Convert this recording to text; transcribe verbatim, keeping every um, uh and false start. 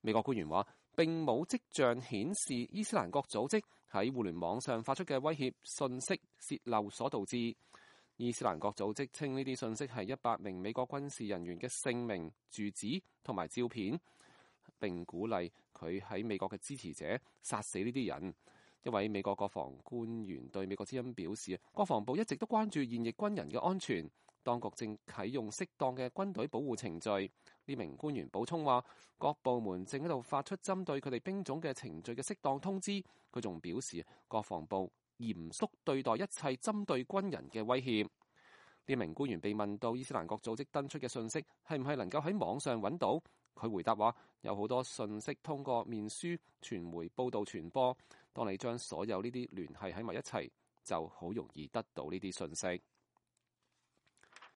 美國官員話，並冇跡象顯示伊斯蘭國組織喺互聯網上發出嘅威脅信息洩漏所導致。伊斯蘭國組織稱呢啲信息係一百名美國軍事人員嘅姓名、住址同埋照片，並鼓勵佢喺美國嘅支持者殺死呢啲人。一位美國國防官員對美國之音表示，國防部一直都關注現役軍人嘅安全，當局正啟用適當嘅軍隊保護程序。呢名官員補充話，各部門正喺度發出針對佢哋兵種嘅程序嘅適當通知。佢仲表示，國防部嚴肅對待一切針對軍人嘅威脅。呢名官員被問到伊斯蘭國組織登出嘅信息係唔係能夠喺網上揾到，佢回答話，有好多信息通過面書傳媒報道傳播，當你將所有呢啲聯繫喺埋一齊，就好容易得到呢啲信息。